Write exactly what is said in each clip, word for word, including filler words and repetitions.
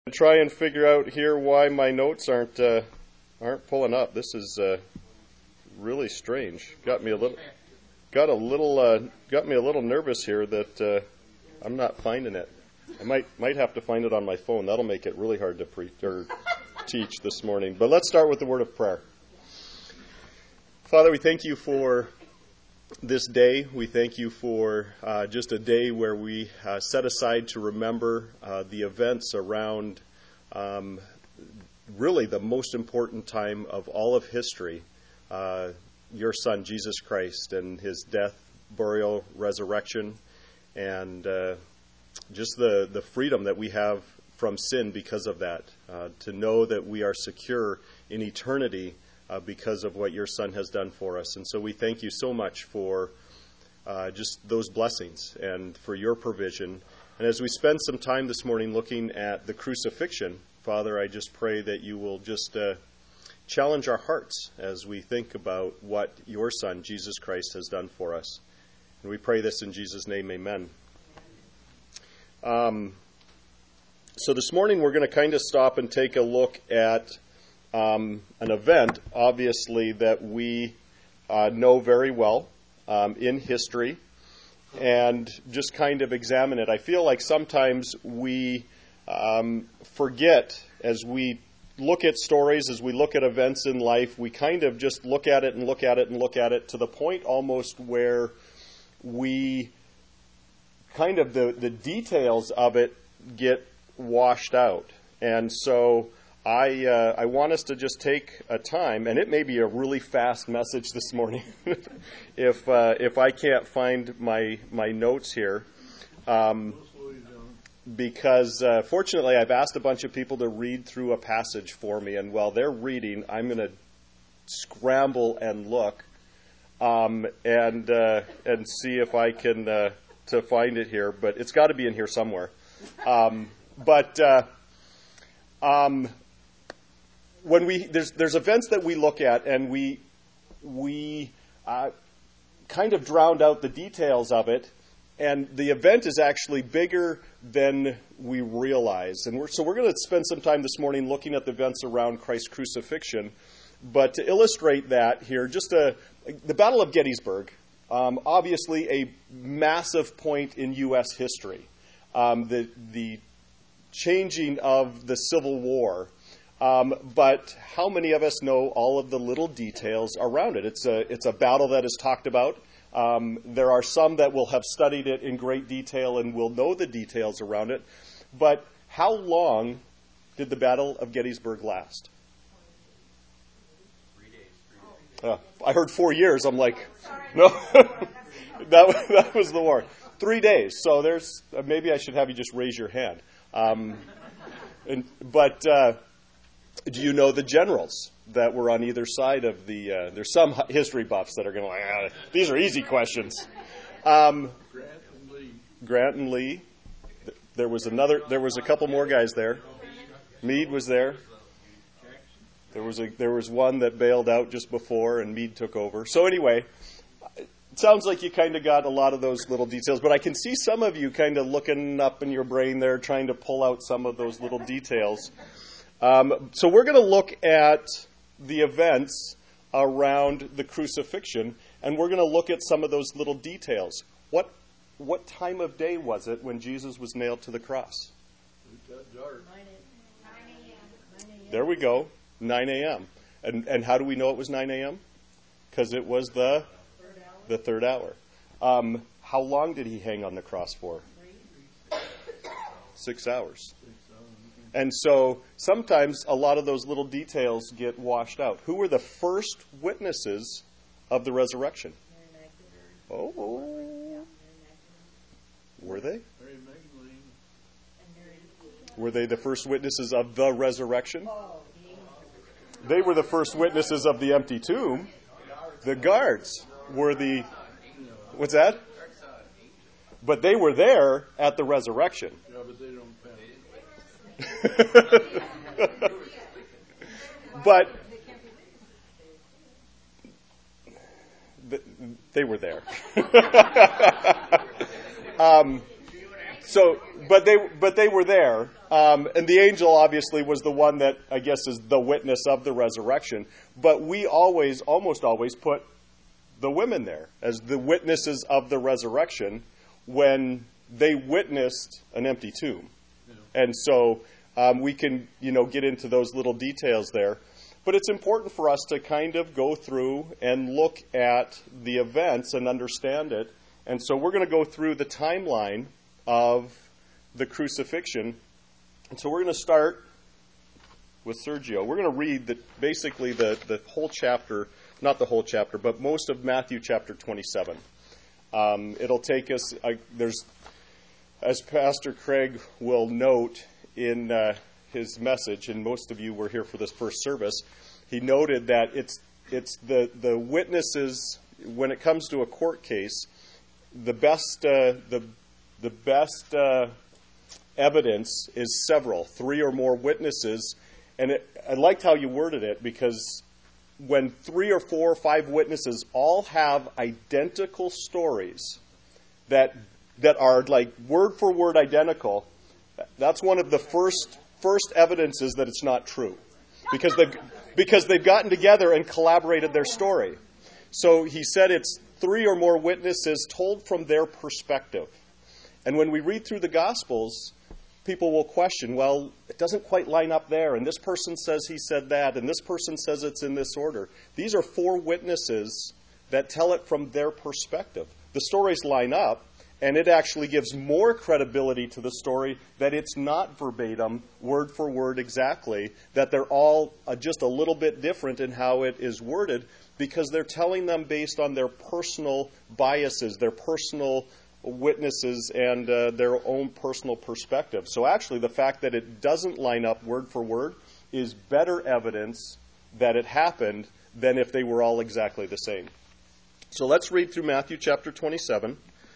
Try and figure out here why my notes aren't uh, aren't pulling up. This is uh, really strange. Got me a little got a little uh, got me a little nervous here that uh, I'm not finding it. I might might have to find it on my phone. That'll make it really hard to pre- or teach this morning. But let's start with the word of prayer. Father, we thank you for this day. We thank you for uh, just a day where we uh, set aside to remember uh, the events around um, really the most important time of all of history, uh, your Son, Jesus Christ, and his death, burial, resurrection, and uh, just the, the freedom that we have from sin because of that, uh, to know that we are secure in eternity Uh, because of what your Son has done for us. And so we thank you so much for uh, just those blessings and for your provision. And as we spend some time this morning looking at the crucifixion, Father, I just pray that you will just uh, challenge our hearts as we think about what your Son, Jesus Christ, has done for us. And we pray this in Jesus' name, amen. Um, so this morning we're going to kind of stop and take a look at Um, an event, obviously, that we uh, know very well um, in history, and just kind of examine it. I feel like sometimes we um, forget, as we look at stories, as we look at events in life, we kind of just look at it and look at it and look at it to the point almost where we kind of, the, the details of it get washed out. And so I uh, I want us to just take a time, and it may be a really fast message this morning if uh, if I can't find my my notes here, um, because uh, fortunately I've asked a bunch of people to read through a passage for me, and while they're reading, I'm going to scramble and look um, and uh, and see if I can uh, to find it here, but it's got to be in here somewhere. Um, but uh, um. When we there's there's events that we look at, and we we uh, kind of drowned out the details of it, and the event is actually bigger than we realize. And we're, so we're going to spend some time this morning looking at the events around Christ's crucifixion. But to illustrate that here, just a, the Battle of Gettysburg, um, obviously a massive point in U S history, um, the the changing of the Civil War. Um, but how many of us know all of the little details around it? It's a it's a battle that is talked about. Um, there are some that will have studied it in great detail and will know the details around it. But how long did the Battle of Gettysburg last? Three days. Three days. Uh, I heard four years. I'm like, no, that was, that was the war. Three days. So there's uh, maybe I should have you just raise your hand. Um, and, but. Uh, Do you know the generals that were on either side of the... Uh, there's some history buffs that are going to like, ah, these are easy questions. Um, Grant and Lee. Grant and Lee. There was another. There was a couple more guys there. Meade was there. There was a there was one that bailed out just before, and Meade took over. So anyway, it sounds like you kind of got a lot of those little details. But I can see some of you kind of looking up in your brain there, trying to pull out some of those little details. Um, so we're going to look at the events around the crucifixion, and we're going to look at some of those little details. What what time of day was it when Jesus was nailed to the cross? It got dark. There we go, nine a.m. And and how do we know it was nine a.m.? Because it was the the third hour. Um, how long did he hang on the cross for? Six hours. And so sometimes a lot of those little details get washed out. Who were the first witnesses of the resurrection? Oh, were they? Mary Magdalene. Were they the first witnesses of the resurrection? They were the first witnesses of the empty tomb. The guards were the... What's that? But they were there at the resurrection. Yeah, but they don't count. But they were there. um, so, but they but they were there, Um, and the angel obviously was the one that I guess is the witness of the resurrection. But we always, almost always, put the women there as the witnesses of the resurrection when they witnessed an empty tomb. Yeah. And so um, we can, you know, get into those little details there. But it's important for us to kind of go through and look at the events and understand it. And so we're going to go through the timeline of the crucifixion. And so we're going to start with Sergio. We're going to read the, basically the, the whole chapter, not the whole chapter, but most of Matthew chapter twenty-seven. Um, it'll take us, I, there's, as Pastor Craig will note in uh, his message, and most of you were here for this first service, he noted that it's it's the, the witnesses, when it comes to a court case, the best uh, the the best uh, evidence is several, three or more witnesses. And it, I liked how you worded it, because when three or four or five witnesses all have identical stories that that are like word for word identical, that's one of the first first evidences that it's not true, because they've because they've gotten together and collaborated their story. So he said it's three or more witnesses told from their perspective. And when we read through the Gospels, people will question, well, it doesn't quite line up there, and this person says he said that, and this person says it's in this order. These are four witnesses that tell it from their perspective. The stories line up, and it actually gives more credibility to the story that it's not verbatim, word for word exactly, that they're all uh, just a little bit different in how it is worded, because they're telling them based on their personal biases, their personal witnesses, and uh, their own personal perspective. So actually, the fact that it doesn't line up word for word is better evidence that it happened than if they were all exactly the same. So let's read through Matthew chapter twenty-seven.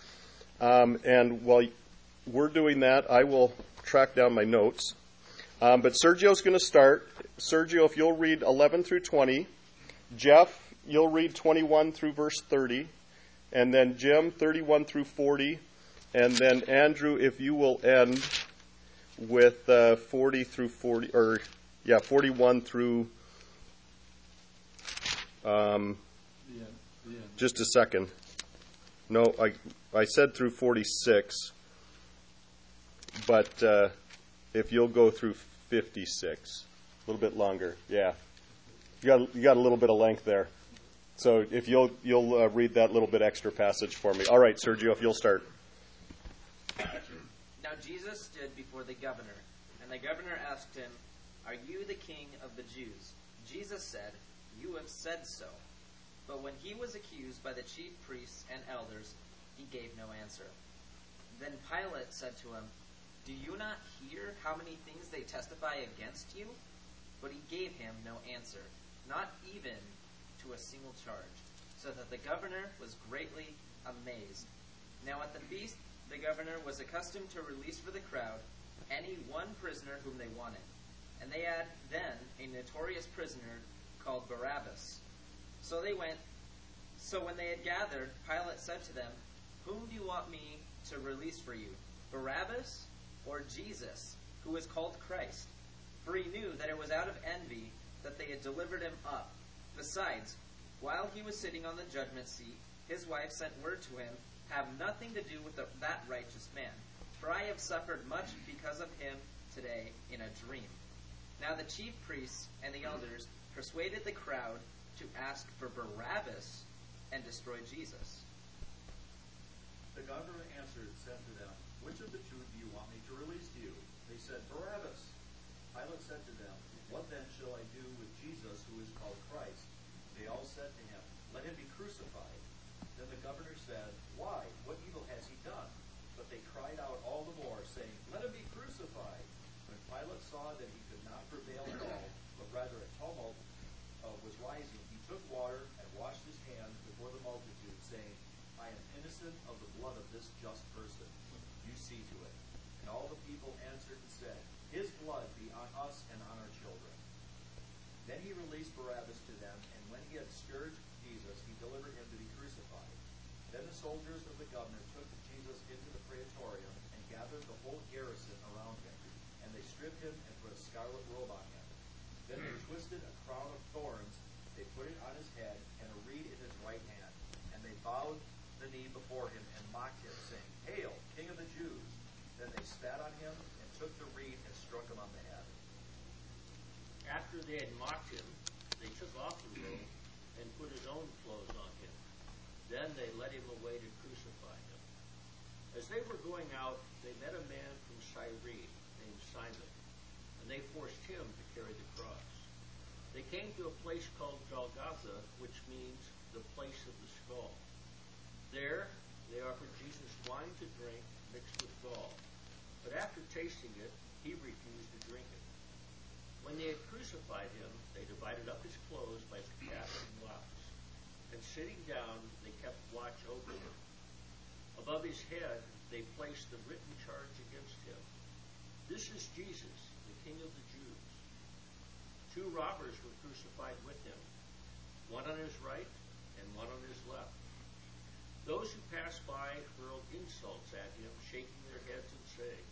Um, and while we're doing that, I will track down my notes. Um, but Sergio's going to start. Sergio, if you'll read eleven through twenty. Jeff, you'll read twenty-one through verse thirty. And then Jim, thirty-one through forty. And then Andrew, if you will end with uh, forty through forty, or yeah, forty-one through. Um, The end. The end. just a second. No, I I said through forty-six, but uh, if you'll go through fifty-six, a little bit longer, yeah, you got you got a little bit of length there. So if you'll you'll uh, read that little bit extra passage for me. All right, Sergio, if you'll start. Now Jesus stood before the governor, and the governor asked him, "Are you the king of the Jews?" Jesus said, "You have said so." But when he was accused by the chief priests and elders, he gave no answer. Then Pilate said to him, "Do you not hear how many things they testify against you?" But he gave him no answer, not even to a single charge, so that the governor was greatly amazed. Now at the feast, the governor was accustomed to release for the crowd any one prisoner whom they wanted. And they had then a notorious prisoner called Barabbas. So they went. So when they had gathered, Pilate said to them, "Whom do you want me to release for you, Barabbas or Jesus, who is called Christ?" For he knew that it was out of envy that they had delivered him up. Besides, while he was sitting on the judgment seat, his wife sent word to him, "Have nothing to do with the, that righteous man, for I have suffered much because of him today in a dream." Now the chief priests and the elders persuaded the crowd to ask for Barabbas and destroy Jesus. The governor answered and said to them, "Which of the two do you want me to release to you?" They said, "Barabbas." Pilate said to them, "What then shall I do with Jesus, who is called Christ?" They all said to him, "Let him be crucified." Then the governor said, "Why? What evil has he done?" But they cried out all the more, saying, "Let him be crucified." When Pilate saw that he could not prevail at all, but rather a tumult uh, was rising, he took water and washed his hands before the multitude, saying, "I am innocent of the blood of this just person. You see to it." And all the people answered and said, "His blood be on us and on our children." Then he released Barabbas to them, and when he had scourged Jesus, he delivered him to be crucified. Then the soldiers of the governor took Jesus into the praetorium and gathered the whole garrison around him. And they stripped him and put a scarlet robe on him. Then they twisted a crown of thorns, they put it on his head, and a reed in his right hand. And they bowed the knee before him and mocked him, saying, Hail, King of the Jews! Then they spat on him and took the reed and struck him on the head. After they had mocked him, they took off the robe and put his own clothes on him. Then they led him away to crucify him. As they were going out, they met a man from Cyrene named Simon, and they forced him to carry the cross. They came to a place called Golgotha, which means the place of the skull. There they offered Jesus wine to drink mixed with gall, but after tasting it, he refused to drink it. When they had crucified him, they divided up his clothes by casting lots, and sitting down, they kept watch over him. Above his head, they placed the written charge against him. This is Jesus, the King of the Jews. Two robbers were crucified with him, one on his right and one on his left. Those who passed by hurled insults at him, shaking their heads and saying,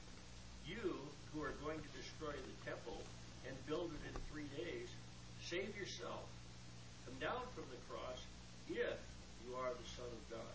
You who are going to destroy the temple and build it in three days, save yourself. Come down from the cross if you are the Son of God.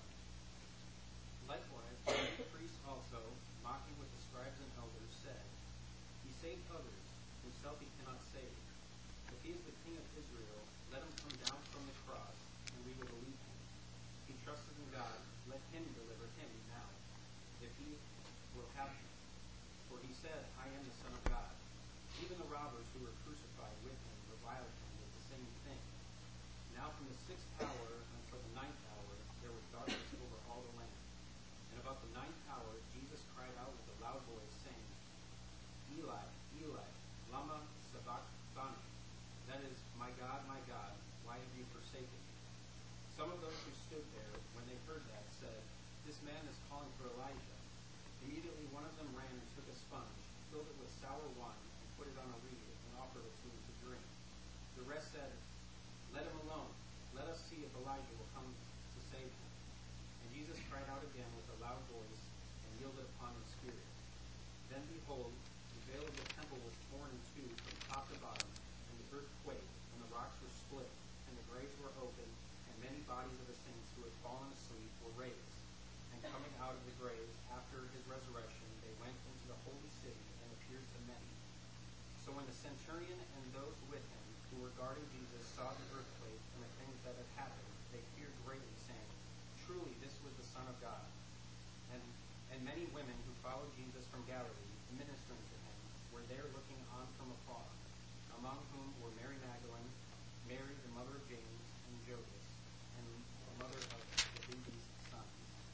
Likewise, the priests also, mocking with the scribes and elders, said, He saved others, himself he cannot save. If he is the King of Israel, let him come down from the cross, and we will believe him. If he trusted in God, let him deliver him now, if he will have him. For he said, I am the Son of God. Even the robbers who were crucified with him reviled him with the same thing. Now from the sixth hour until the ninth hour, there was darkness over all the land. And about the ninth hour, Jesus cried out with a loud voice, saying, Eli, Eli, lama sabachthani. That is, My God, my God, why have you forsaken me? Some of those who stood there, when they heard that, said, This man is calling for Elijah. Immediately one of them ran and took a sponge, filled it with sour wine, and put it on a reed, and offered it to him to drink. The rest said, Let him alone. Let us see if Elijah will come to save him. And Jesus cried out again with a loud voice, and yielded upon his spirit. Then behold, the veil of the temple was torn in two from top to bottom, and the earth quaked, and the rocks were split, and the graves were opened, and many bodies of the saints who had fallen asleep were raised. And coming out of the graves after his resurrection, they went into the holy city and appeared to many. So when the centurion and those with him who were guarding Jesus saw the earthquake and the things that had happened, they feared greatly, saying, Truly this was the Son of God. And, and many women who followed Jesus from Galilee, ministering to him, were there looking on from afar, among whom were Mary Magdalene, Mary the mother of James, and Joseph, and the mother of Zebedee's sons.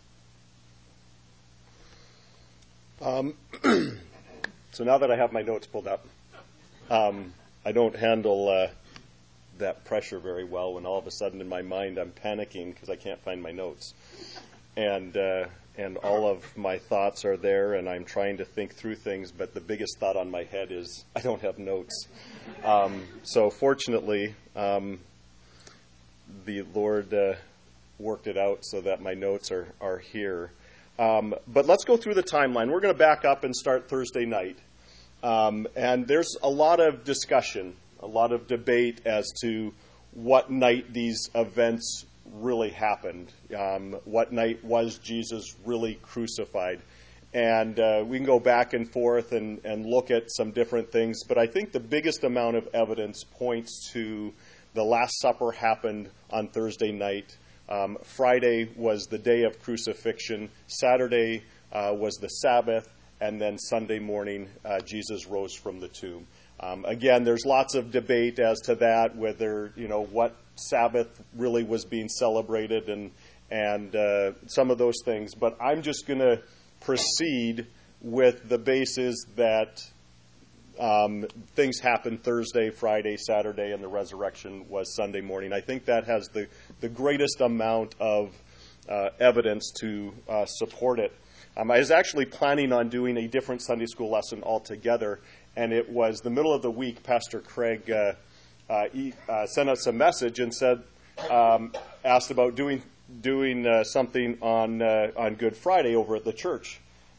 Um, so now that I have my notes pulled up, um, I don't handle uh, that pressure very well when all of a sudden in my mind I'm panicking because I can't find my notes. And uh, and all of my thoughts are there, and I'm trying to think through things, but the biggest thought on my head is I don't have notes. Um, so fortunately, um, the Lord uh, worked it out so that my notes are, are here. Um, but let's go through the timeline. We're going to back up and start Thursday night. Um, and there's a lot of discussion, a lot of debate as to what night these events really happened. Um, what night was Jesus really crucified? And uh, we can go back and forth and, and look at some different things. But I think the biggest amount of evidence points to the Last Supper happened on Thursday night. Um, Friday was the day of crucifixion. Saturday uh, was the Sabbath. And then Sunday morning, uh, Jesus rose from the tomb. Um, again, there's lots of debate as to that, whether, you know, what Sabbath really was being celebrated and, and uh, some of those things. But I'm just going to proceed with the basis that um, things happened Thursday, Friday, Saturday, and the resurrection was Sunday morning. I think that has the, the greatest amount of uh, evidence to uh, support it. Um, I was actually planning on doing a different Sunday school lesson altogether, and it was the middle of the week. Pastor Craig uh, uh, he, uh, sent us a message and said, um, asked about doing doing uh, something on uh, on Good Friday over at the church,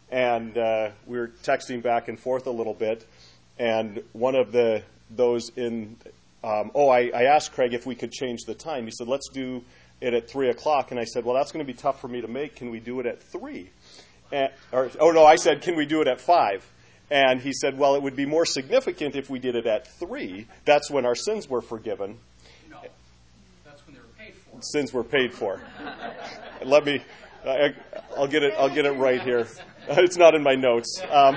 and uh, we were texting back and forth a little bit, and one of the those in, um, oh, I, I asked Craig if we could change the time. He said, let's do it at three o'clock, and I said, well, that's going to be tough for me to make. Can we do it at three? And, or, oh, no, I said, can we do it at five? And he said, well, it would be more significant if we did it at three. That's when our sins were forgiven. No, that's when they were paid for. Sins were paid for. Let me, I, I'll get it. I'll get it right here. It's not in my notes. Um,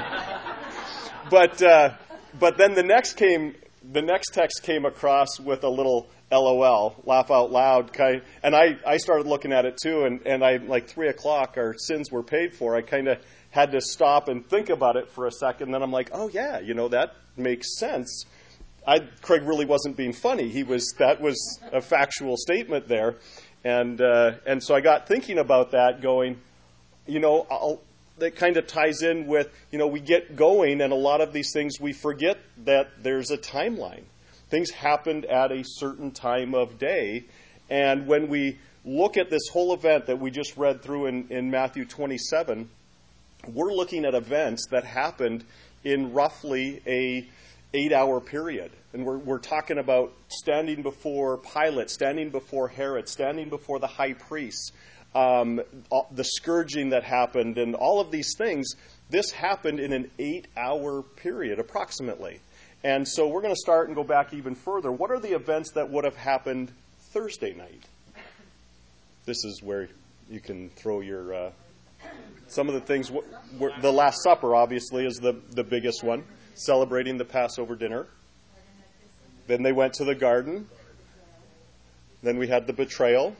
but uh, but then the next came. The next text came across with a little LOL, laugh out loud, kind. And I, I started looking at it too. And and I like three o'clock. Our sins were paid for. I kind of had to stop and think about it for a second. Then I'm like, oh yeah, you know that makes sense. I, Craig really wasn't being funny. He was. That was a factual statement there. And uh, and so I got thinking about that, going, you know, I'll, that kind of ties in with, you know, we get going, and a lot of these things we forget that there's a timeline. Things happened at a certain time of day, and when we look at this whole event that we just read through in, in Matthew twenty-seven, we're looking at events that happened in roughly a eight-hour period. And we're, we're talking about standing before Pilate, standing before Herod, standing before the high priests, um, the scourging that happened, and all of these things. This happened in an eight-hour period, approximately. And so we're going to start and go back even further. What are the events that would have happened Thursday night? This is where you can throw your... Uh, some of the things... W- w- the Last Supper, obviously, is the, the biggest one. Celebrating the Passover dinner. Then they went to the garden. Then we had the betrayal,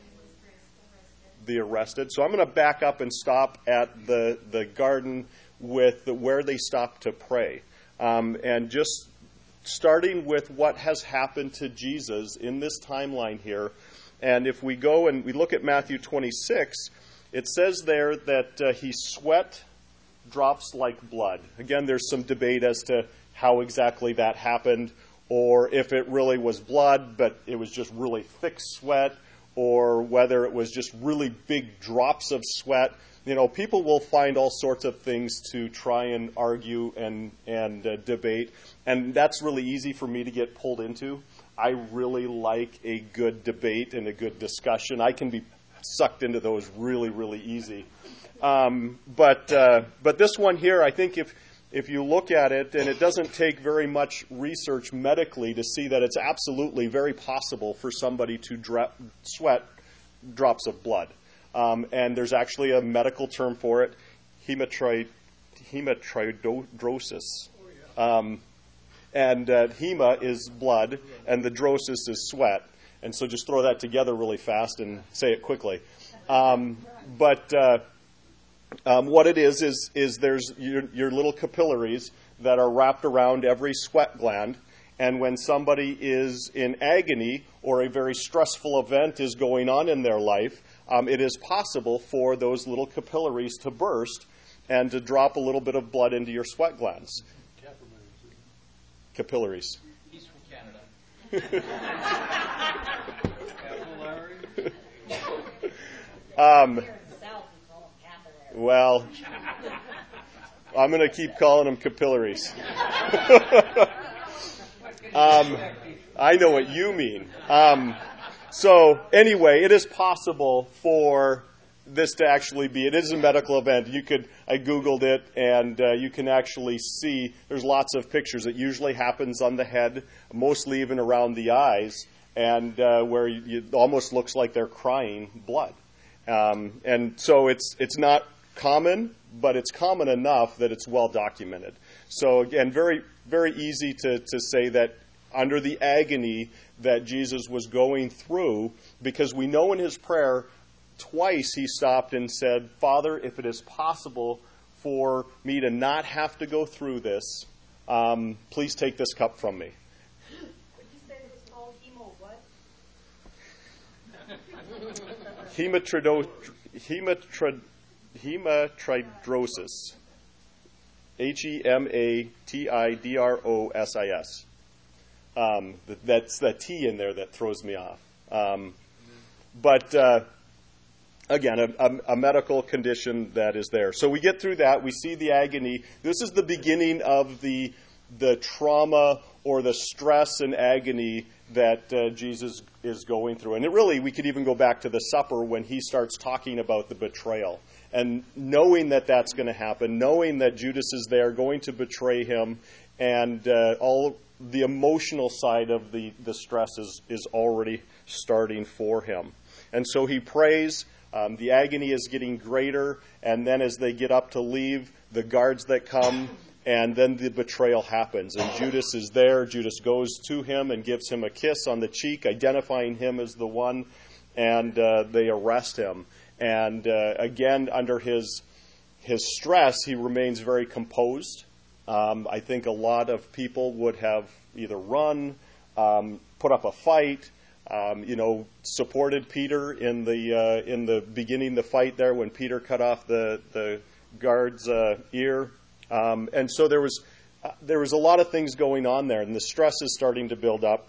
the arrested. So I'm going to back up and stop at the, the garden with the, where they stopped to pray. Um, and just starting with what has happened to Jesus in this timeline here. And if we go and we look at Matthew twenty-six, it says there that uh, he sweat drops like blood. Again, there's some debate as to how exactly that happened, or if it really was blood, but it was just really thick sweat, or whether it was just really big drops of sweat. You know, people will find all sorts of things to try and argue and, and uh, debate, and that's really easy for me to get pulled into. I really like a good debate and a good discussion. I can be sucked into those really, really easy. Um, but uh, but this one here, I think if if you look at it, and it doesn't take very much research medically to see that it's absolutely very possible for somebody to dra- sweat drops of blood. Um, and there's actually a medical term for it, hematri- hematidrosis. Um, and uh, hema is blood, and the drosis is sweat. And so just throw that together really fast and say it quickly. Um, but... Uh, Um, what it is, is, is there's your, your little capillaries that are wrapped around every sweat gland. And when somebody is in agony or a very stressful event is going on in their life, um, it is possible for those little capillaries to burst and to drop a little bit of blood into your sweat glands. Capillaries. He's from Canada. um, Well, I'm going to keep calling them capillaries. um, I know what you mean. Um, so anyway, it is possible for this to actually be, it is a medical event. You could, I Googled it, and uh, you can actually see, there's lots of pictures. It usually happens on the head, mostly even around the eyes, and uh, where you, it almost looks like they're crying blood. Um, and so it's it's not common, but it's common enough that it's well documented. So again, very, very easy to, to say that under the agony that Jesus was going through, because we know in his prayer, twice he stopped and said, Father, if it is possible for me to not have to go through this, um, please take this cup from me. Did you say it was called hemo what? Hematrido, hematrid, hematidrosis. H E M A T I D R O S I S. Um, that's the T in there that throws me off. Um, but uh, again, a, a, a medical condition that is there. So we get through that. We see the agony. This is the beginning of the the trauma or the stress and agony that uh, Jesus is going through. And it really, we could even go back to the supper when he starts talking about the betrayal. And knowing that that's going to happen, knowing that Judas is there, going to betray him, and uh, all the emotional side of the, the stress is, is already starting for him. And so he prays. Um, the agony is getting greater. And then as they get up to leave, the guards that come, and then the betrayal happens. And Judas is there. Judas goes to him and gives him a kiss on the cheek, identifying him as the one. And uh, they arrest him. And uh, again, under his his stress, he remains very composed. Um, I think a lot of people would have either run, um, put up a fight, um, you know, supported Peter in the uh, in the beginning the fight there when Peter cut off the the guard's uh, ear. Um, and so there was uh, there was a lot of things going on there, and the stress is starting to build up.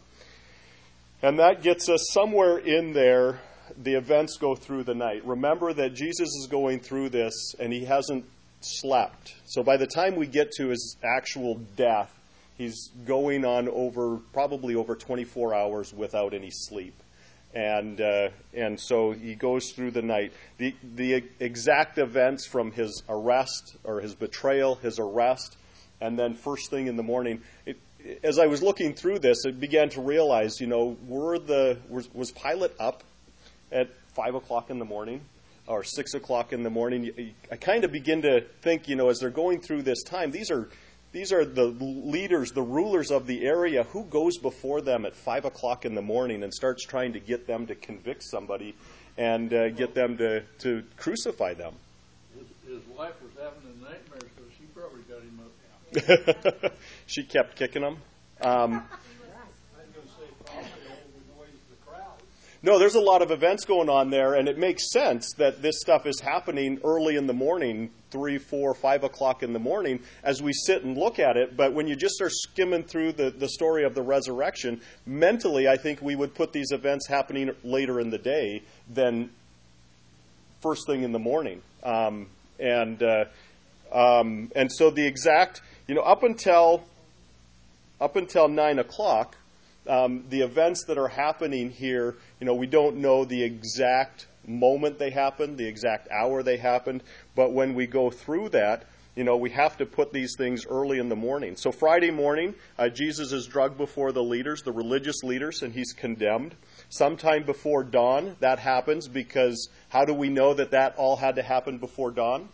And that gets us somewhere in there. The events go through the night. Remember that Jesus is going through this, and he hasn't slept. So by the time we get to his actual death, he's going on over probably over twenty-four hours without any sleep. And uh, and so he goes through the night. The the exact events from his arrest or his betrayal, his arrest, and then first thing in the morning. It, as I was looking through this, I began to realize, you know, were the was, was Pilate up at five o'clock in the morning or six o'clock in the morning? I kind of begin to think, you know, as they're going through this time, these are. These are the leaders, the rulers of the area. Who goes before them at five o'clock in the morning and starts trying to get them to convict somebody and uh, get them to, to crucify them? His, his wife was having a nightmare, so she probably got him up. She kept kicking him. Um, I was going to say, probably it annoys the crowd. no, there's a lot of events going on there, and it makes sense that this stuff is happening early in the morning, three, four, five o'clock in the morning, as we sit and look at it. But when you just start skimming through the, the story of the resurrection, mentally, I think we would put these events happening later in the day than first thing in the morning. Um, and uh, um, and so the exact, you know, up until up until nine o'clock, um, the events that are happening here, you know, we don't know the exact moment they happened, the exact hour they happened, but when we go through that, you know, we have to put these things early in the morning. So Friday morning, uh, Jesus is drugged before the leaders, the religious leaders, and he's condemned. Sometime before dawn, that happens because how do we know that that all had to happen before dawn?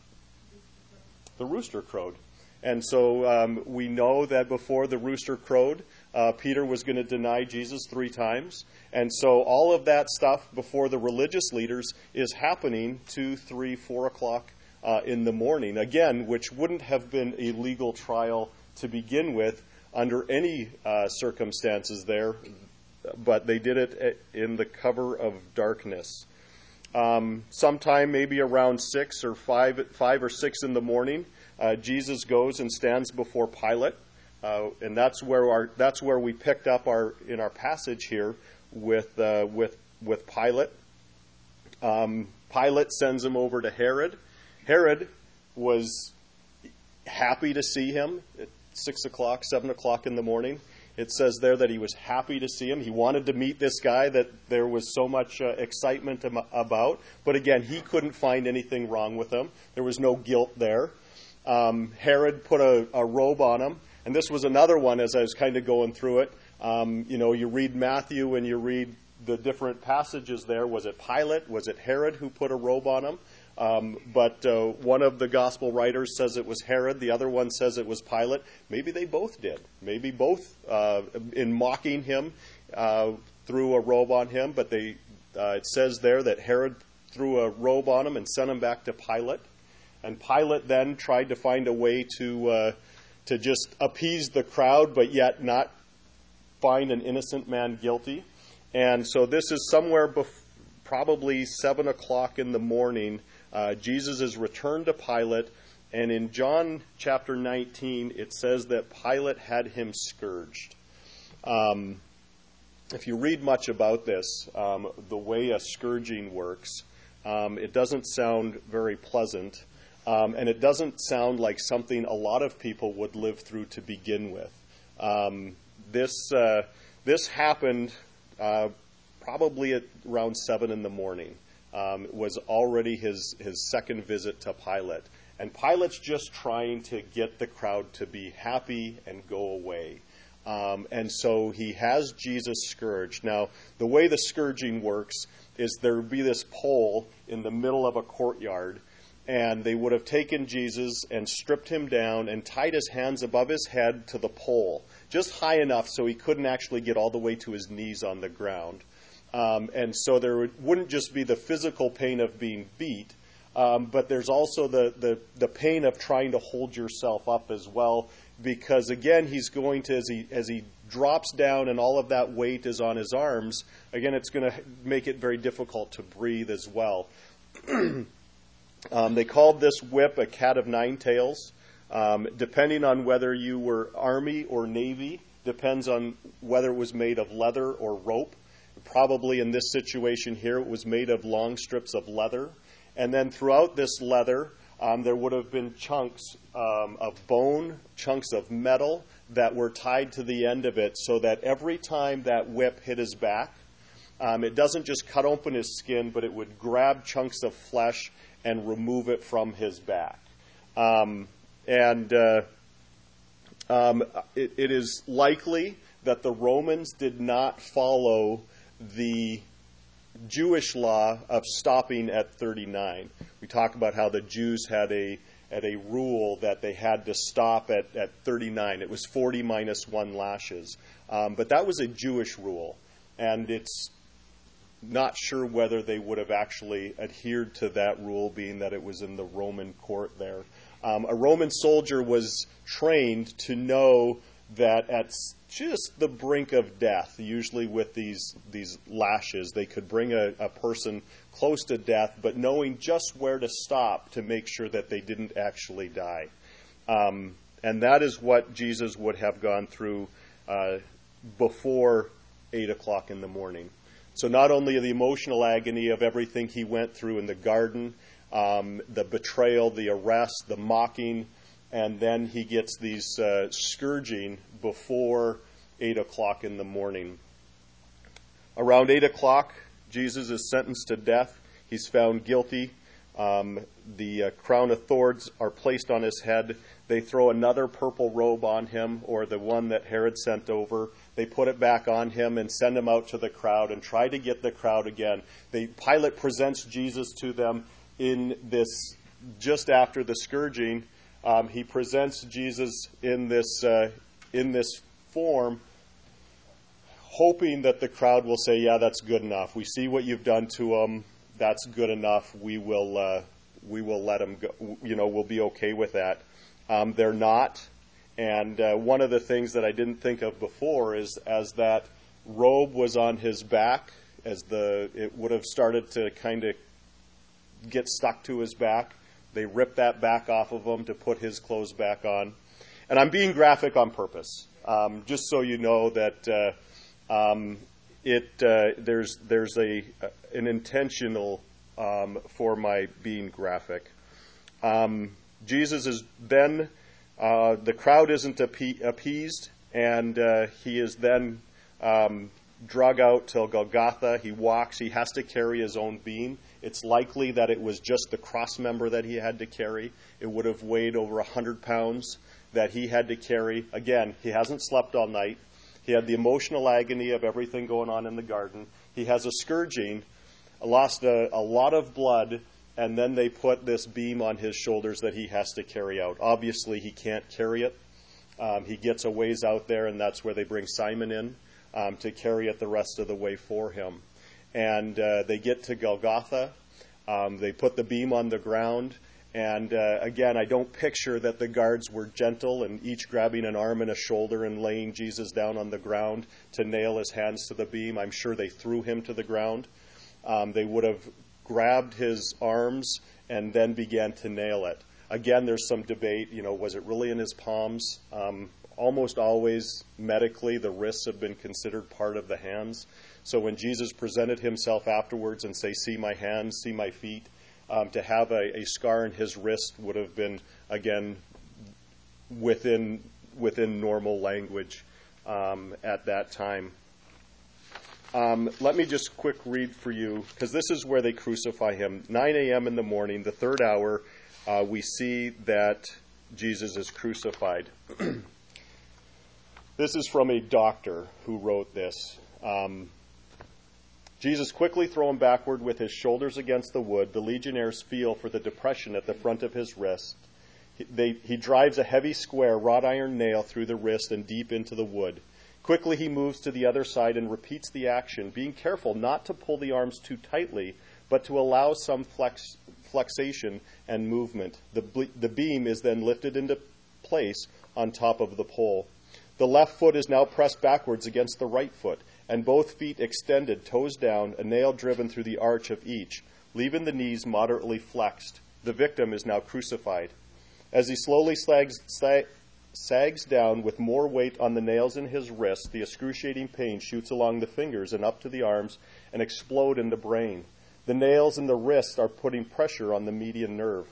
The rooster crowed. And so um, we know that before the rooster crowed, uh, Peter was going to deny Jesus three times. And so all of that stuff before the religious leaders is happening two, three, four o'clock uh, in the morning. Again, which wouldn't have been a legal trial to begin with under any uh, circumstances there, but they did it in the cover of darkness. Um, sometime maybe around six or five, five or six in the morning, uh, Jesus goes and stands before Pilate, uh, and that's where our that's where we picked up our in our passage here with uh, with with Pilate. Um, Pilate sends him over to Herod. Herod was happy to see him at six o'clock, seven o'clock in the morning. It says there that he was happy to see him. He wanted to meet this guy that there was so much uh, excitement am- about. But again, he couldn't find anything wrong with him. There was no guilt there. Um, Herod put a, a robe on him. And this was another one as I was kind of going through it. Um, you know, you read Matthew and you read the different passages there. Was it Pilate? Was it Herod who put a robe on him? Um, but uh, one of the gospel writers says it was Herod. The other one says it was Pilate. Maybe they both did. Maybe both, uh, in mocking him, uh, threw a robe on him. But they, uh, it says there that Herod threw a robe on him and sent him back to Pilate. And Pilate then tried to find a way to uh, to just appease the crowd, but yet not find an innocent man guilty. And so this is somewhere bef- probably seven o'clock in the morning. Uh, Jesus is returned to Pilate, and in John chapter nineteen, it says that Pilate had him scourged. Um, if you read much about this, um, the way a scourging works, Um, it doesn't sound very pleasant, um, and it doesn't sound like something a lot of people would live through to begin with. Um, this uh, this happened uh, probably at around seven in the morning. Um, it was already his his second visit to Pilate, and Pilate's just trying to get the crowd to be happy and go away. Um, and so he has Jesus scourged. Now, the way the scourging works is there would be this pole in the middle of a courtyard, and they would have taken Jesus and stripped him down and tied his hands above his head to the pole, just high enough so he couldn't actually get all the way to his knees on the ground. Um, and so there would, wouldn't just be the physical pain of being beat, um, but there's also the, the, the pain of trying to hold yourself up as well, because again, he's going to, as he as he drops down and all of that weight is on his arms, again, it's going to make it very difficult to breathe as well. um, they called this whip a cat of nine tails. Um, depending on whether you were Army or Navy, depends on whether it was made of leather or rope. Probably in this situation here, it was made of long strips of leather. And then throughout this leather, Um, there would have been chunks um, of bone, chunks of metal that were tied to the end of it so that every time that whip hit his back, um, it doesn't just cut open his skin, but it would grab chunks of flesh and remove it from his back. Um, and uh, um, it, it is likely that the Romans did not follow the Jewish law of stopping at thirty-nine. We talk about how the Jews had a had a rule that they had to stop at, at thirty-nine. It was forty minus one lashes. Um, but that was a Jewish rule, and it's not sure whether they would have actually adhered to that rule, being that it was in the Roman court there. Um, a Roman soldier was trained to know that at just the brink of death, usually with these these lashes, they could bring a, a person close to death, but knowing just where to stop to make sure that they didn't actually die. Um, and that is what Jesus would have gone through uh, before eight o'clock in the morning. So not only the emotional agony of everything he went through in the garden, um, the betrayal, the arrest, the mocking, and then he gets these uh, scourging before eight o'clock in the morning. Around eight o'clock, Jesus is sentenced to death. He's found guilty. Um, the uh, crown of thorns are placed on his head. They throw another purple robe on him, or the one that Herod sent over. They put it back on him and send him out to the crowd and try to get the crowd again. They, Pilate presents Jesus to them in this, just after the scourging. Um, he presents Jesus in this uh, in this form, hoping that the crowd will say, "Yeah, that's good enough. We see what you've done to him. That's good enough. We will uh, we will let him go. You know, we'll be okay with that." Um, they're not, and uh, one of the things that I didn't think of before is as that robe was on his back, as the it would have started to kind of get stuck to his back. They ripped that back off of him to put his clothes back on. And I'm being graphic on purpose, um, just so you know that uh, um, it uh, there's there's a an intentional um, for my being graphic. Um, Jesus is then, uh, the crowd isn't appe- appeased, and uh, he is then um, drug out till Golgotha. He walks. He has to carry his own beam. It's likely that it was just the cross member that he had to carry. It would have weighed over one hundred pounds that he had to carry. Again, he hasn't slept all night. He had the emotional agony of everything going on in the garden. He has a scourging, lost a, a lot of blood, and then they put this beam on his shoulders that he has to carry out. Obviously, he can't carry it. Um, he gets a ways out there, and that's where they bring Simon in um, to carry it the rest of the way for him. And uh, they get to Golgotha. Um, they put the beam on the ground. And uh, again, I don't picture that the guards were gentle and each grabbing an arm and a shoulder and laying Jesus down on the ground to nail his hands to the beam. I'm sure they threw him to the ground. Um, they would have grabbed his arms and then began to nail it. Again, there's some debate. You know, was it really in his palms? Um, almost always medically the wrists have been considered part of the hands. So when Jesus presented himself afterwards and say, "See my hands, see my feet," um, to have a, a scar in his wrist would have been, again, within within normal language um, at that time. Um, let me just quick read for you, because this is where they crucify him. nine a.m. in the morning, the third hour, uh, we see that Jesus is crucified. This is from a doctor who wrote this. Um, Jesus quickly thrown backward with his shoulders against the wood. The legionnaires feel for the depression at the front of his wrist. He, they, he drives a heavy square wrought iron nail through the wrist and deep into the wood. Quickly he moves to the other side and repeats the action, being careful not to pull the arms too tightly, but to allow some flex, flexation and movement. The, ble- the beam is then lifted into place on top of the pole. The left foot is now pressed backwards against the right foot, and both feet extended, toes down, a nail driven through the arch of each, leaving the knees moderately flexed. The victim is now crucified. As he slowly slags, sag, sags down with more weight on the nails in his wrist, the excruciating pain shoots along the fingers and up to the arms and explode in the brain. The nails in the wrist are putting pressure on the median nerve.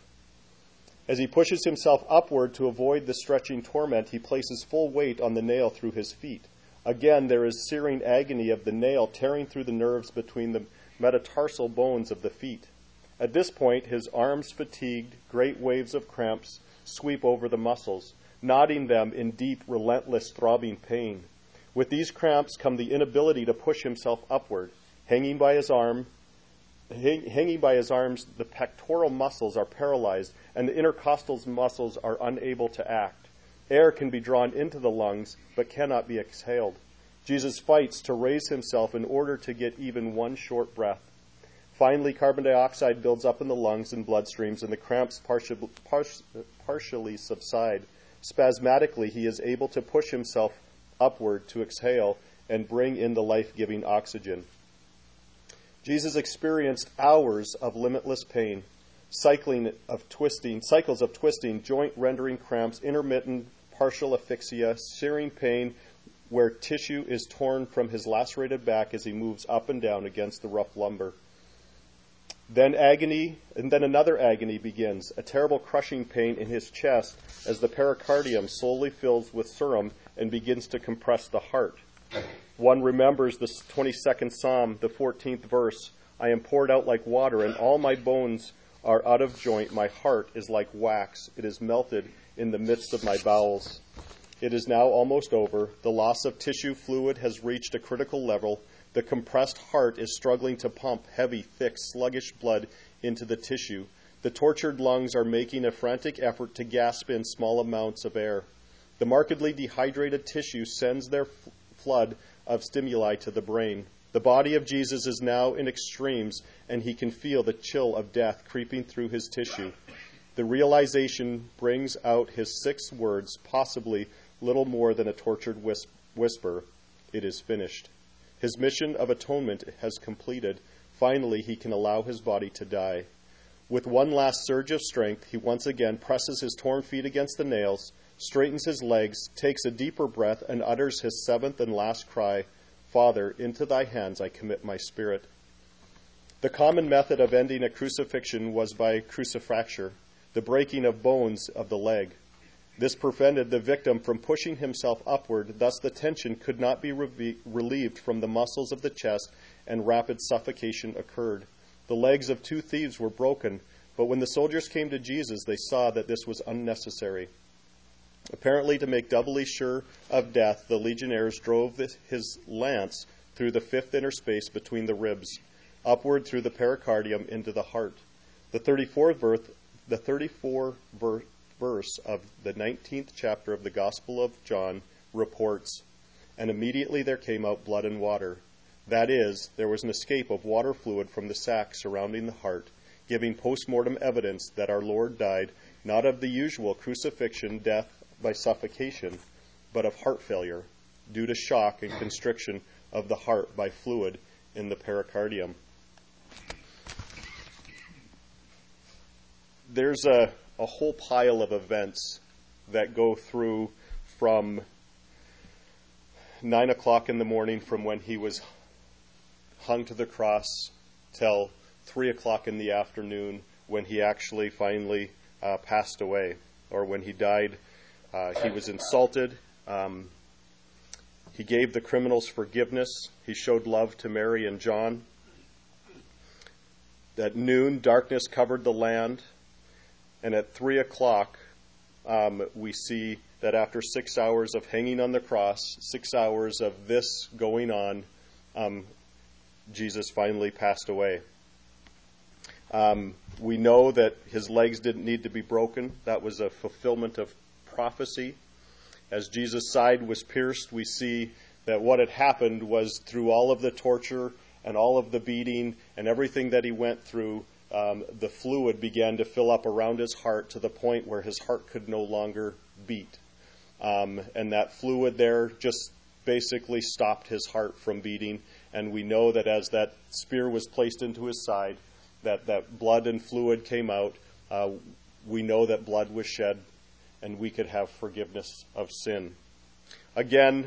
As he pushes himself upward to avoid the stretching torment, he places full weight on the nail through his feet. Again, there is searing agony of the nail tearing through the nerves between the metatarsal bones of the feet. At this point, his arms fatigued, great waves of cramps sweep over the muscles, knotting them in deep, relentless, throbbing pain. With these cramps come the inability to push himself upward. Hanging by his arm, hang, hanging by his arms, the pectoral muscles are paralyzed, and the intercostal muscles are unable to act. Air can be drawn into the lungs, but cannot be exhaled. Jesus fights to raise himself in order to get even one short breath. Finally, carbon dioxide builds up in the lungs and bloodstreams, and the cramps partially, partially subside. Spasmodically, he is able to push himself upward to exhale and bring in the life-giving oxygen. Jesus experienced hours of limitless pain, cycling of twisting, cycles of twisting, joint-rendering cramps, intermittent partial asphyxia, searing pain where tissue is torn from his lacerated back as he moves up and down against the rough lumber. Then agony, and then another agony begins, a terrible crushing pain in his chest as the pericardium slowly fills with serum and begins to compress the heart. One remembers the twenty-second Psalm, the fourteenth verse, "I am poured out like water, and all my bones are out of joint. My heart is like wax. It is melted in the midst of my bowels." It is now almost over. The loss of tissue fluid has reached a critical level. The compressed heart is struggling to pump heavy, thick, sluggish blood into the tissue. The tortured lungs are making a frantic effort to gasp in small amounts of air. The markedly dehydrated tissue sends their f- flood of stimuli to the brain. The body of Jesus is now in extremes, and he can feel the chill of death creeping through his tissue. The realization brings out his six words, possibly little more than a tortured whis- whisper, "It is finished." His mission of atonement has completed. Finally, he can allow his body to die. With one last surge of strength, he once again presses his torn feet against the nails, straightens his legs, takes a deeper breath, and utters his seventh and last cry, "Father, into thy hands I commit my spirit." The common method of ending a crucifixion was by crucifracture, the breaking of bones of the leg. This prevented the victim from pushing himself upward, thus the tension could not be re- relieved from the muscles of the chest, and rapid suffocation occurred. The legs of two thieves were broken, but when the soldiers came to Jesus, they saw that this was unnecessary. Apparently, to make doubly sure of death, the legionnaires drove his lance through the fifth inner space between the ribs, upward through the pericardium into the heart. The thirty-fourth verse, the thirty-fourth verse, verse of the nineteenth chapter of the Gospel of John reports, "And immediately there came out blood and water." That is, there was an escape of water fluid from the sac surrounding the heart, giving post-mortem evidence that our Lord died not of the usual crucifixion, death by suffocation, but of heart failure, due to shock and constriction of the heart by fluid in the pericardium. There's a, a whole pile of events that go through from nine o'clock in the morning from when he was hung to the cross till three o'clock in the afternoon when he actually finally uh, passed away, or when he died. Uh, he was insulted. Um, he gave the criminals forgiveness. He showed love to Mary and John. At noon, darkness covered the land. And at three o'clock, um, we see that after six hours of hanging on the cross, six hours of this going on, um, Jesus finally passed away. Um, we know that his legs didn't need to be broken. That was a fulfillment of prophecy. As Jesus' side was pierced, we see that what had happened was through all of the torture and all of the beating and everything that he went through, um, the fluid began to fill up around his heart to the point where his heart could no longer beat. Um, and that fluid there just basically stopped his heart from beating. And we know that as that spear was placed into his side, that, that blood and fluid came out. Uh, we know that blood was shed, and we could have forgiveness of sin. Again,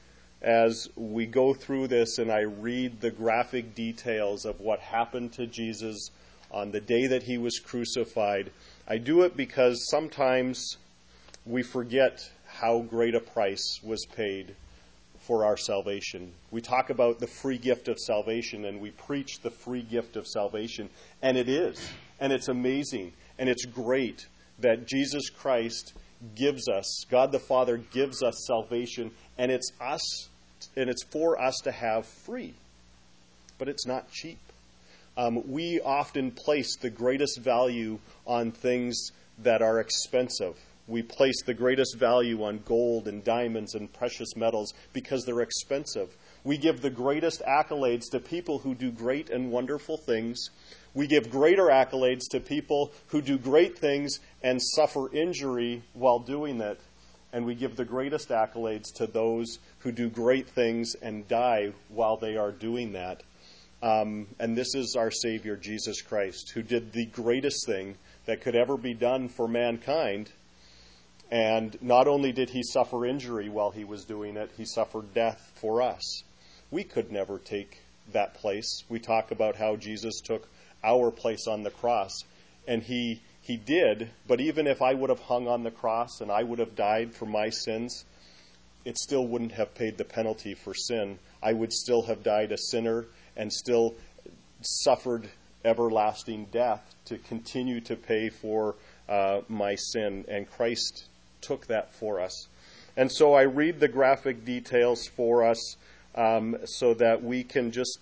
as we go through this and I read the graphic details of what happened to Jesus on the day that he was crucified, I do it because sometimes we forget how great a price was paid for our salvation. We talk about the free gift of salvation, and we preach the free gift of salvation, and it is, and it's amazing, and it's great that Jesus Christ gives us, God the Father gives us salvation, and it's us, and it's for us to have free, but it's not cheap. Um, we often place the greatest value on things that are expensive. We place the greatest value on gold and diamonds and precious metals because they're expensive. We give the greatest accolades to people who do great and wonderful things. We give greater accolades to people who do great things and suffer injury while doing it. And we give the greatest accolades to those who do great things and die while they are doing that. Um, and this is our Savior, Jesus Christ, who did the greatest thing that could ever be done for mankind. And not only did he suffer injury while he was doing it, he suffered death for us. We could never take that place. We talk about how Jesus took our place on the cross, and he he did, but even if I would have hung on the cross and I would have died for my sins, it still wouldn't have paid the penalty for sin. I would still have died a sinner and still suffered everlasting death to continue to pay for uh, my sin, and Christ took that for us. And so I read the graphic details for us um, so that we can just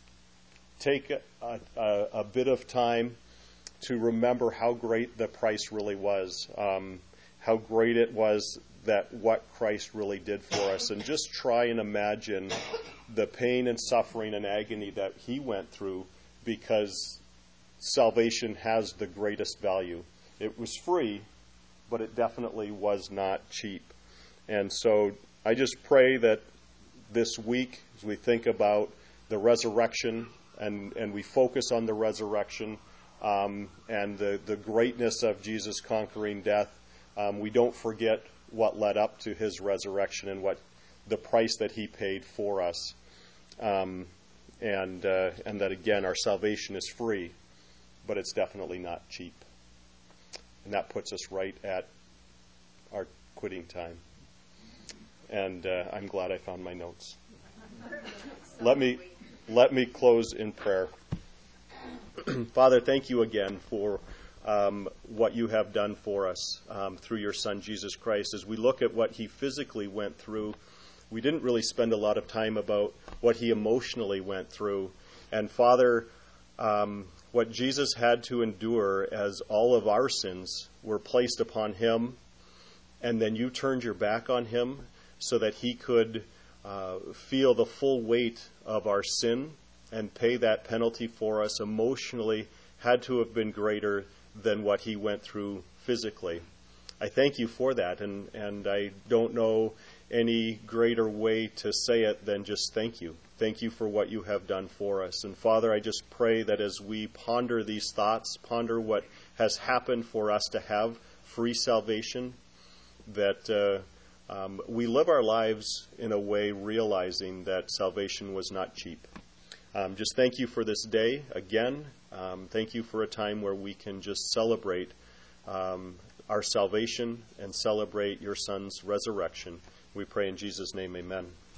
take a, a, a bit of time to remember how great the price really was, um, how great it was that what Christ really did for us, and just try and imagine the pain and suffering and agony that he went through, because salvation has the greatest value. It was free, but it definitely was not cheap. And so I just pray that this week, as we think about the resurrection and, and we focus on the resurrection um, and the, the greatness of Jesus conquering death, um, we don't forget what led up to his resurrection and what the price that he paid for us. Um, and, uh, and that, again, our salvation is free, but it's definitely not cheap. And that puts us right at our quitting time. And uh, I'm glad I found my notes. Let me let me close in prayer. Father, thank you again for um, what you have done for us um, through your Son, Jesus Christ. As we look at what he physically went through, we didn't really spend a lot of time about what he emotionally went through. And Father, um, what Jesus had to endure as all of our sins were placed upon him, and then you turned your back on him so that he could uh, feel the full weight of our sin and pay that penalty for us emotionally, had to have been greater than what he went through physically. I thank you for that, and, and I don't know any greater way to say it than just thank you. Thank you for what you have done for us. And Father, I just pray that as we ponder these thoughts, ponder what has happened for us to have free salvation, that uh, um, we live our lives in a way realizing that salvation was not cheap. Um, just thank you for this day again. Um, thank you for a time where we can just celebrate um, our salvation and celebrate your Son's resurrection. We pray in Jesus' name, amen.